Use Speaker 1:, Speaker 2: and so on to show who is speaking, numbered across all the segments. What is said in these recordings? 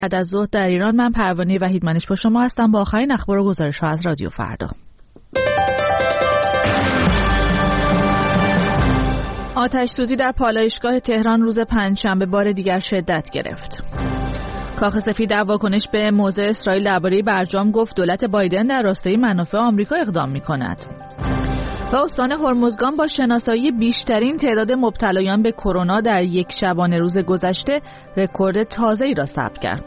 Speaker 1: بعد از ظهر در ایران. من پروانه وحیدمنش با شما هستم با آخرین اخبار و گزارش‌ها از رادیو فردا. آتش‌سوزی در پالایشگاه تهران روز پنجشنبه بار دیگر شدت گرفت. کاخ سفید در واکنش به موضع اسرائیل درباره برجام گفت دولت بایدن در راستای منافع آمریکا اقدام می‌کند. و استان هرمزگان با شناسایی بیشترین تعداد مبتلایان به کرونا در یک شبانه روز گذشته رکورد تازه‌ای را ثبت کرد.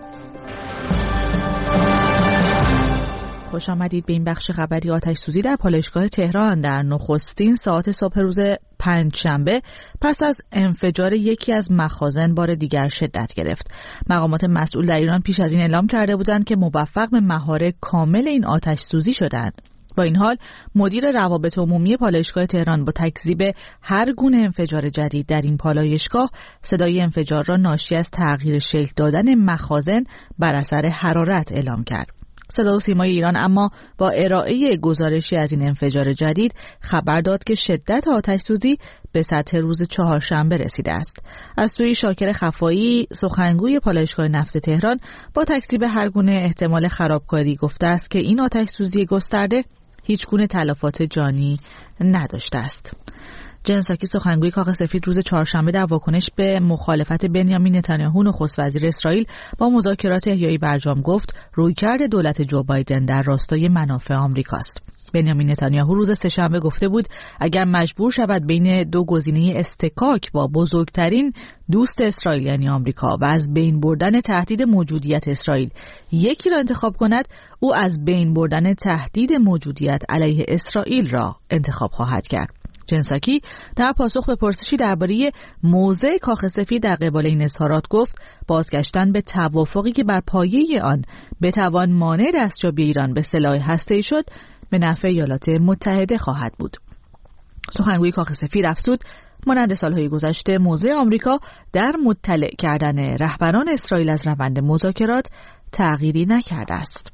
Speaker 1: خوش آمدید به این بخش خبری. آتش‌سوزی در پالایشگاه تهران در نخستین ساعات صبح روز پنجشنبه پس از انفجار یکی از مخازن بار دیگر شدت گرفت. مقامات مسئول در ایران پیش از این اعلام کرده بودند که موفق به مهار کامل این آتش‌سوزی شدند. با این حال مدیر روابط عمومی پالایشگاه تهران با تکذیب هر گونه انفجار جدید در این پالایشگاه صدای انفجار را ناشی از تغییر شکل دادن مخازن بر اثر حرارت اعلام کرد. صدا و سیمای ایران اما با ارائه گزارشی از این انفجار جدید خبر داد که شدت آتش‌سوزی به سطح روز چهارشنبه رسیده است. از سوی شاکر خفایی سخنگوی پالایشگاه نفت تهران با تکذیب هر گونه احتمال خرابکاری گفته است که این آتش‌سوزی گسترده هیچ گونه تلفات جانی نداشته است. جن ساکی سخنگوی کاخ سفید روز چهارشنبه در واکنش به مخالفت بنیامین نتانیاهو نخست وزیر اسرائیل با مذاکرات احیای برجام گفت رویکرد دولت جو بایدن در راستای منافع آمریکاست. بنیامین نتانیاهو روز سه‌شنبه گفته بود اگر مجبور شود بین دو گزینه استکاک با بزرگترین دوست اسرائیل یعنی آمریکا و از بین بردن تهدید موجودیت اسرائیل یکی را انتخاب کند، او از بین بردن تهدید موجودیت علیه اسرائیل را انتخاب خواهد کرد. جنساکی در پاسخ به پرسشی درباره موضع کاخ سفید در قبال این اظهارات گفت بازگشتن به توافقی که بر پایه آن بتوان مانع دستیابی ایران به سلاح هسته‌ای شد به نفع ایالات متحده خواهد بود. سخنگوی کاخ سفید افزود مانند سالهای گذشته موضع آمریکا در مطلع کردن رهبران اسرائیل از روند مذاکرات تغییری نکرده است.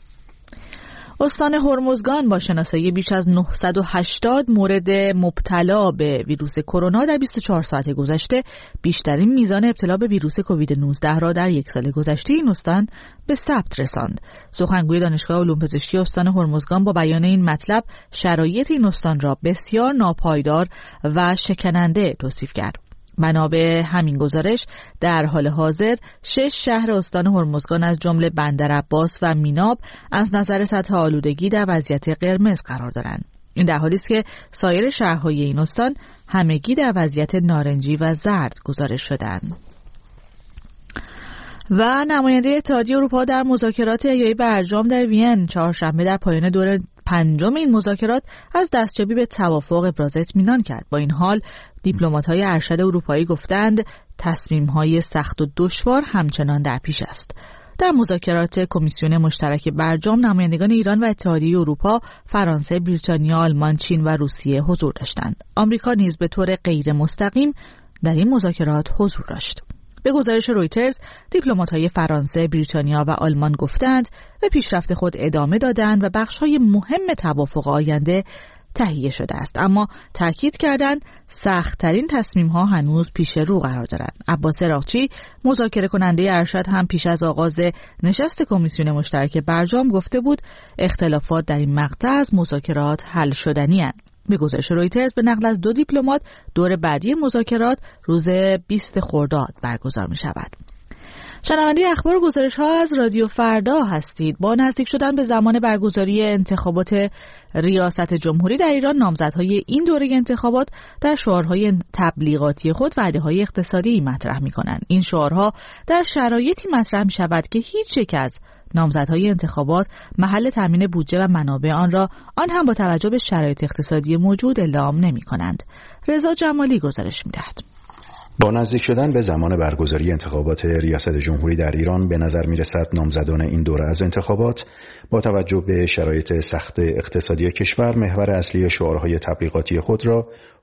Speaker 1: استان هرمزگان با شناسایی بیش از 980 مورد مبتلا به ویروس کرونا در 24 ساعت گذشته بیشترین میزان ابتلا به ویروس کووید 19 را در یک سال گذشته این استان به ثبت رساند. سخنگوی دانشگاه علوم پزشکی استان هرمزگان با بیان این مطلب شرایط این استان را بسیار ناپایدار و شکننده توصیف کرد. بنا به همین گزارش در حال حاضر 6 شهر استان هرمزگان از جمله بندرعباس و میناب از نظر سطح آلودگی در وضعیت قرمز قرار دارند. این در حالی است که سایر شهرهای این استان همگی در وضعیت نارنجی و زرد گزارش شدند. و نماینده اتحادیه اروپا در مذاکرات احیای برجام در وین چهارشنبه در پایان دور پنجم این مذاکرات از دستیابی به توافق ابراز اطمینان کرد. با این حال دیپلمات‌های ارشد اروپایی گفتند تصمیم‌های سخت و دشوار همچنان در پیش است. در مذاکرات کمیسیون مشترک برجام نمایندگان ایران و اتحادیه اروپا، فرانسه، بریتانیا، آلمان، چین و روسیه حضور داشتند. آمریکا نیز به طور غیر مستقیم در این مذاکرات حضور داشت. به گزارش رویترز، دیپلمات‌های فرانسه، بریتانیا و آلمان گفتند به پیشرفت خود ادامه دادند و بخش‌های مهم توافق آینده تهیه شده است، اما تاکید کردند سخت‌ترین تصمیم‌ها هنوز پیش رو قرار دارند. عباس عراقچی، مذاکره کننده ارشد، هم پیش از آغاز نشست کمیسیون مشترک برجام گفته بود اختلافات در این مقطع از مذاکرات حل شدنی‌اند. به گزارش رویترز به نقل از 2 دیپلمات دور بعدی مذاکرات روز 20 خرداد برگزار می شود. شنونده اخبار و گزارش‌ها از رادیو فردا هستید. با نزدیک شدن به زمان برگزاری انتخابات ریاست جمهوری در ایران، نامزدهای این دوره انتخابات در شعارهای تبلیغاتی خود وعده‌های اقتصادی مطرح می‌کنند. این شعارها در شرایطی مطرح می‌شود که هیچ یک از نامزدهای انتخابات محل تامین بودجه و منابع آن را آن هم با توجه به شرایط اقتصادی موجود اعلام نمی‌کنند. رضا جمالی گزارش می‌دهد.
Speaker 2: با نزدیک شدن به زمان برگزاری انتخابات ریاست جمهوری در ایران به نظر می‌رسد نامزدان این دوره از انتخابات با توجه به شرایط سخت اقتصادی کشور محور اصلی شعارهای تبلیغاتی خود را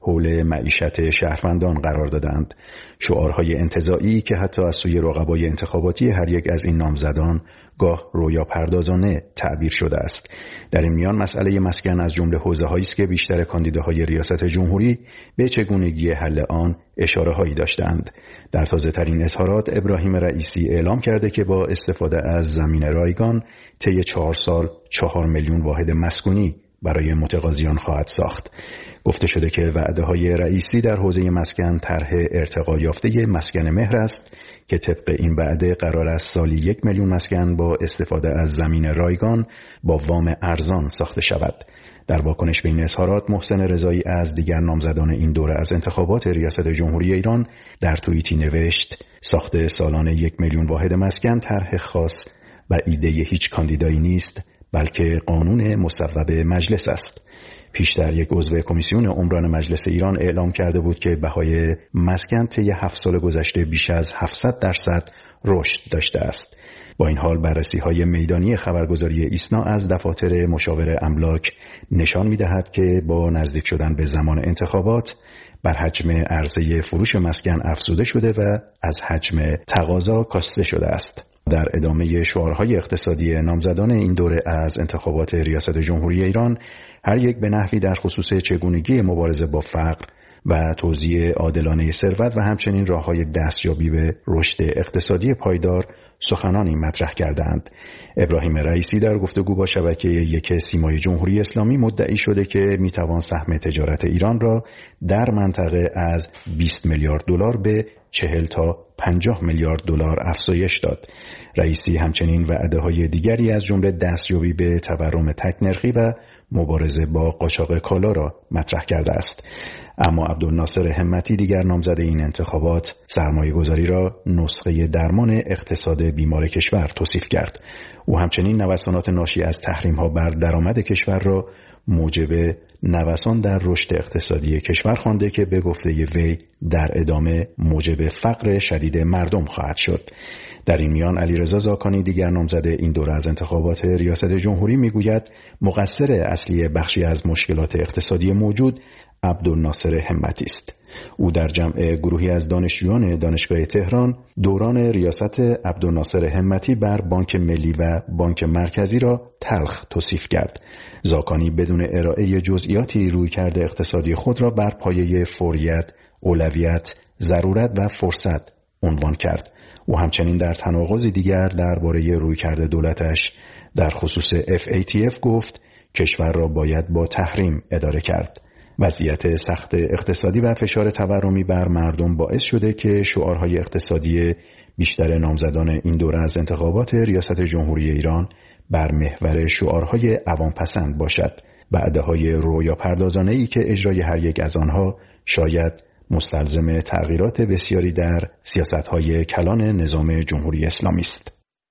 Speaker 2: حول معیشت شهروندان قرار دادند. شعارهای انتزاعی که حتی از سوی رقبای انتخاباتی هر یک از این نامزدان گاه رویاپردازانه تعبیر شده است. در این میان مسئله مسکن از جمله حوزه‌هایی است که بیشتر کاندیداهای ریاست جمهوری به چگونگی حل آن اشاره‌هایی داشتند. در تازه‌ترین اظهارات ابراهیم رئیسی اعلام کرده که با استفاده از زمین رایگان طی 4 سال 4 میلیون واحد مسکونی برای متقاضیان خواهد ساخت. گفته شده که وعده‌های رئیسی در حوزه مسکن طرح ارتقا یافته مسکن مهر است که طبق این وعده قرار است سالی 1 میلیون مسکن با استفاده از زمین رایگان با وام ارزان ساخته شود. در واکنش به این اظهارات محسن رضایی از دیگر نامزدان این دوره از انتخابات ریاست جمهوری ایران در توییتی نوشت: ساخت سالانه 1 میلیون واحد مسکن طرح خاص و ایده هیچ کاندیدایی نیست، بلکه قانون مصوب مجلس است. پیشتر یک عضو کمیسیون عمران مجلس ایران اعلام کرده بود که بهای مسکن طی 7 سال گذشته بیش از 700% رشد داشته است. با این حال بررسی‌های میدانی خبرگزاری ایسنا از دفاتر مشاور املاک نشان می‌دهد که با نزدیک شدن به زمان انتخابات بر حجم عرضه فروش مسکن افزوده شده و از حجم تقاضا کاسته شده است. در ادامه شعارهای اقتصادی نامزدان این دوره از انتخابات ریاست جمهوری ایران هر یک به نحوی در خصوص چگونگی مبارزه با فقر و توزیع عادلانه ثروت و همچنین راه‌های دستیابی به رشد اقتصادی پایدار سخنانی مطرح کردند. ابراهیم رئیسی در گفتگو با شبکه 1 سیمای جمهوری اسلامی مدعی شده که میتوان سهم تجارت ایران را در منطقه از 20 میلیارد دلار به 40 تا 50 میلیارد دلار افزایش داد. رئیسی همچنین وعده‌های دیگری از جمله دستیابی به تورم تک‌نرخی و مبارزه با قاچاق کالا را مطرح کرده است. اما عبدالناصر همتی دیگر نامزد این انتخابات سرمایه‌گذاری را نسخه درمان اقتصاد بیمار کشور توصیف کرد. او همچنین نوسانات ناشی از تحریم‌ها بر درآمد کشور را موجب نوسان در رشد اقتصادی کشور خوانده که به گفته وی در ادامه موجب فقر شدید مردم خواهد شد. در این میان علیرضا زاکانی دیگر نامزد این دوره از انتخابات ریاست جمهوری میگوید مقصر اصلی بخشی از مشکلات اقتصادی موجود عبدالناصر همتی است. او در جمع گروهی از دانشجویان دانشگاه تهران دوران ریاست عبدالناصر همتی بر بانک ملی و بانک مرکزی را تلخ توصیف کرد. زاکانی بدون ارائه جزئیاتی رویکرد اقتصادی خود را بر پایه فوریت، اولویت، ضرورت و فرصت عنوان کرد. او همچنین در تناقض دیگر درباره رویکرد دولتش در خصوص FATF گفت کشور را باید با تحریم اداره کرد. وضعیت سخت اقتصادی و فشار تورمی بر مردم باعث شده که شعارهای اقتصادی بیشتر نامزدان این دوره از انتخابات ریاست جمهوری ایران بر محور شعارهای عوام پسند باشد. وعده‌های رویاپردازانه‌ای که اجرای هر یک از آنها شاید مستلزم تغییرات بسیاری در سیاست‌های کلان نظام جمهوری اسلامی است.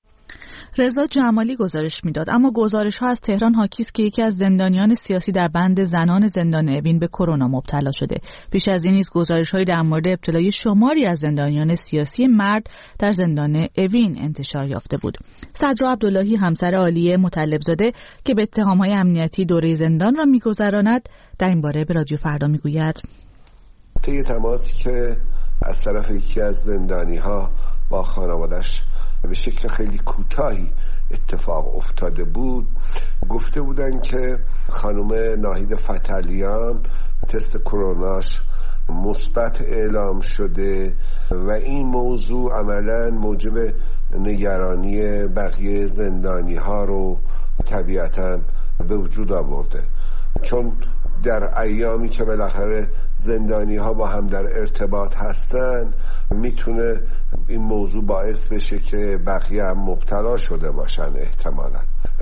Speaker 1: رضا جمالی گزارش میداد، اما گزارش‌ها از تهران حاکی است که یکی از زندانیان سیاسی در بند زنان زندان اوین به کرونا مبتلا شده. بیش از این نیز گزارش‌هایی در مورد ابتلای شماری از زندانیان سیاسی مرد در زندان اوین انتشار یافته بود. صدرا عبداللهی همسر عالیه مطلب‌زاده که به اتهام‌های امنیتی دوره زندان را می‌گذراند در این باره به رادیو فردا می‌گوید:
Speaker 3: طی تماسی که از طرف یکی از زندانی‌ها با خانواده‌اش به شکل خیلی کوتاهی اتفاق افتاده بود، گفته بودن که خانم ناهید فتلیان تست کروناش مثبت اعلام شده و این موضوع عملاً موجب نگرانی بقیه زندانی‌ها رو طبیعتاً به وجود آورده، چون در ایامی که بالاخره زندانی ها با هم در ارتباط هستن میتونه این موضوع باعث بشه که بقیه هم مبتلا شده باشن احتمالا.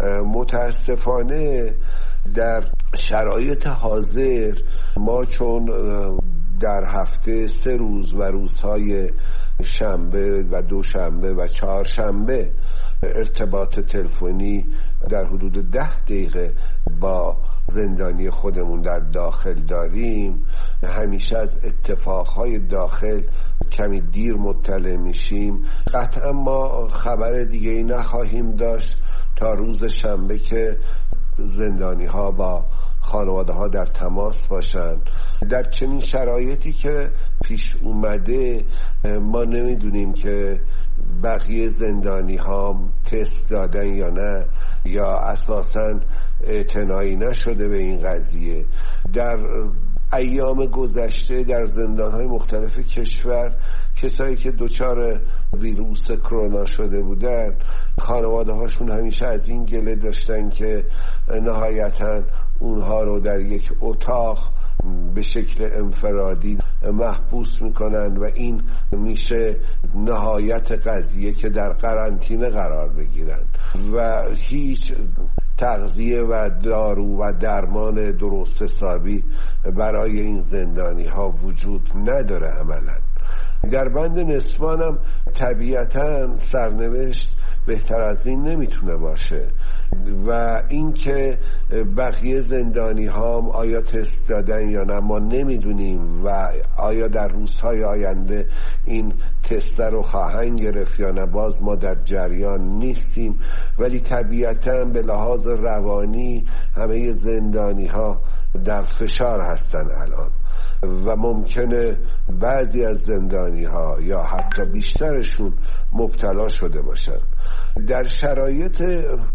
Speaker 3: متاسفانه در شرایط حاضر ما چون در هفته 3 روز و روزهای شنبه و دوشنبه و چهارشنبه ارتباط تلفنی در حدود 10 دقیقه با زندانی خودمون در داخل داریم، همیشه از اتفاقهای داخل کمی دیر مطلع میشیم. قطعا ما خبر دیگه ای نخواهیم داشت تا روز شنبه که زندانی ها با خانواده ها در تماس باشن در چنین شرایطی که پیش اومده ما نمیدونیم که بقیه زندانی ها تست دادن یا نه، یا اساساً اعتنایی نشده به این قضیه. در ایام گذشته در زندان‌های مختلف کشور کسایی که دچار ویروس کرونا شده بودن، خانواده هاشون همیشه از این گله داشتن که نهایتاً اونها رو در یک اتاق به شکل انفرادی محبوس میکنن و این میشه نهایت قضیه که در قرنطینه قرار بگیرن و هیچ تغذیه و دارو و درمان درست حسابی برای این زندانی ها وجود نداره. عملا در بند نسوانم طبیعتا سرنوشت بهتر از این نمیتونه باشه و اینکه بقیه زندانی ها آیا تست دادن یا نه ما نمیدونیم و آیا در روزهای آینده این تست رو خواهند گرفت یا نه، باز ما در جریان نیستیم. ولی طبیعتا به لحاظ روانی همه زندانی ها در فشار هستن الان و ممکنه بعضی از زندانی ها یا حتی بیشترشون مبتلا شده باشن. در شرایط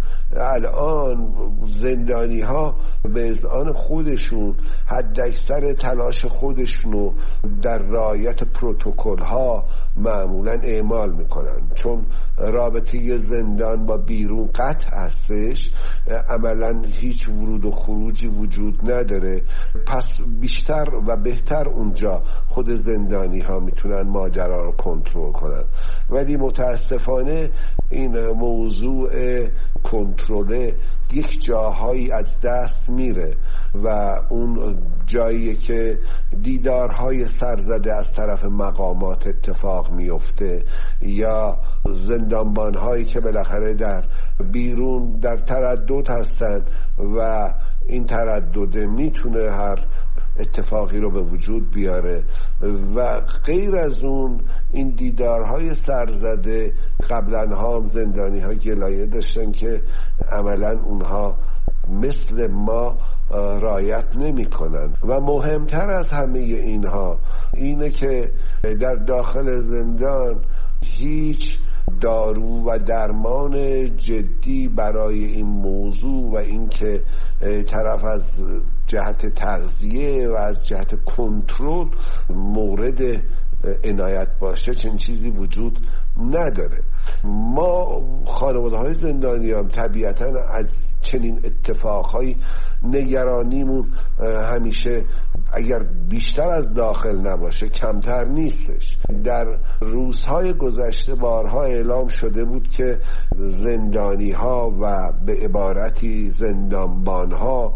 Speaker 3: الان زندانی ها به اذعان خودشون حد اکثر تلاش خودشونو در رعایت پروتکل ها معمولا اعمال میکنن، چون رابطه زندان با بیرون قطع هستش، عملا هیچ ورود و خروجی وجود نداره. پس بیشتر و بهتر اونجا خود زندانی ها میتونن ماجرا رو کنترل کنن. ولی متاسفانه این موضوع کنترل یک جاهایی از دست میره و اون جایی که دیدارهای سرزده از طرف مقامات اتفاق میفته یا زندانبانهایی که بالاخره در بیرون در تردد هستن و این تردد میتونه هر اتفاقی رو به وجود بیاره و غیر از اون این دیدارهای سرزده قبلا هم زندانی ها گلایه داشتن که عملا اونها مثل ما رعایت نمی کنن و مهمتر از همه اینها اینه که در داخل زندان هیچ دارو و درمان جدی برای این موضوع و اینکه طرف از جهت تغذیه و از جهت کنترل مورد عنایت باشه چنین چیزی وجود نداره. ما خانواده های زندانی هم طبیعتا از چنین اتفاقهایی نگرانیمون همیشه اگر بیشتر از داخل نباشه کمتر نیستش. در روزهای گذشته بارها اعلام شده بود که زندانی ها و به عبارتی زندانبان ها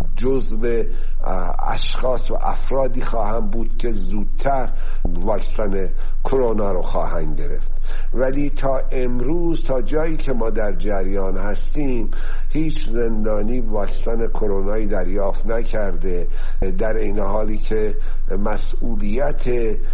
Speaker 3: جزو اشخاص و افرادی خواهند بود که زودتر واکسن کرونا رو خواهند گرفت. ولی تا امروز تا جایی که ما در جریان هستیم هیچ زندانی واکسن کرونایی دریافت نکرده، در این حالی که مسئولیت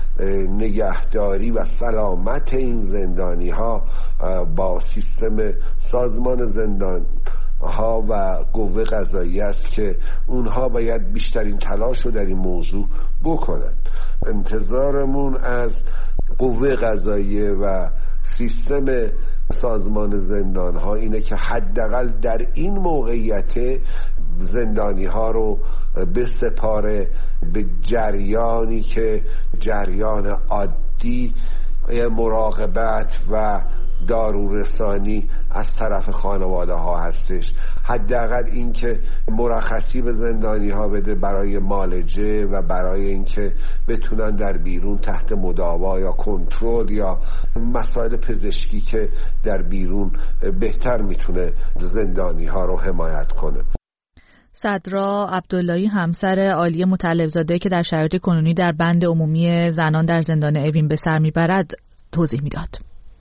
Speaker 3: نگهداری و سلامت این زندانی ها با سیستم سازمان زندان ها و قوه قضاییه است که اونها باید بیشترین تلاش رو در این موضوع بکنن. انتظارمون از قوه قضاییه و سیستم سازمان زندان ها اینه که حداقل در این موقعیت زندانی ها رو بسپاره به جریانی که جریان عادی مراقبت و دارورسانی از طرف خانواده ها هستش. حداقل این که مرخصی به زندانی ها بده برای معالجه و برای اینکه بتونن در بیرون تحت مداوا یا کنترل یا مسائل پزشکی که در بیرون بهتر میتونه زندانی ها رو حمایت کنه.
Speaker 1: صدرا عبداللهی همسر عالی مطلب‌زاده که در شرایط کنونی در بند عمومی زنان در زندان اوین به سر میبرد توضیح میداد.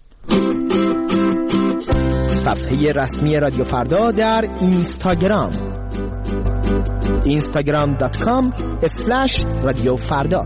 Speaker 4: صفحه رسمی رادیو فردا در اینستاگرام instagram.com/رادیو فردا.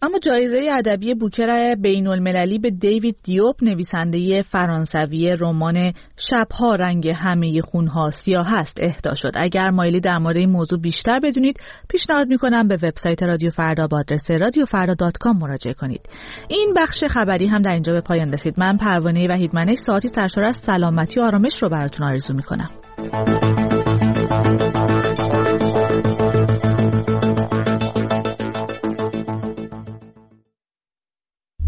Speaker 1: اما جایزه ادبی بوکر بین‌المللی به دیوید دیوپ نویسنده فرانسوی رمان شب‌ها رنگ همه خون‌ها سیاه است اهدا شد. اگر مایلی در مورد این موضوع بیشتر بدونید پیشنهاد می‌کنم به وبسایت رادیو فردا با آدرس radiofarda.com مراجعه کنید. این بخش خبری هم در اینجا به پایان رسید. من پروانه وحیدمنش ساعتی سرشار از سلامتی و آرامش رو براتون آرزو می‌کنم.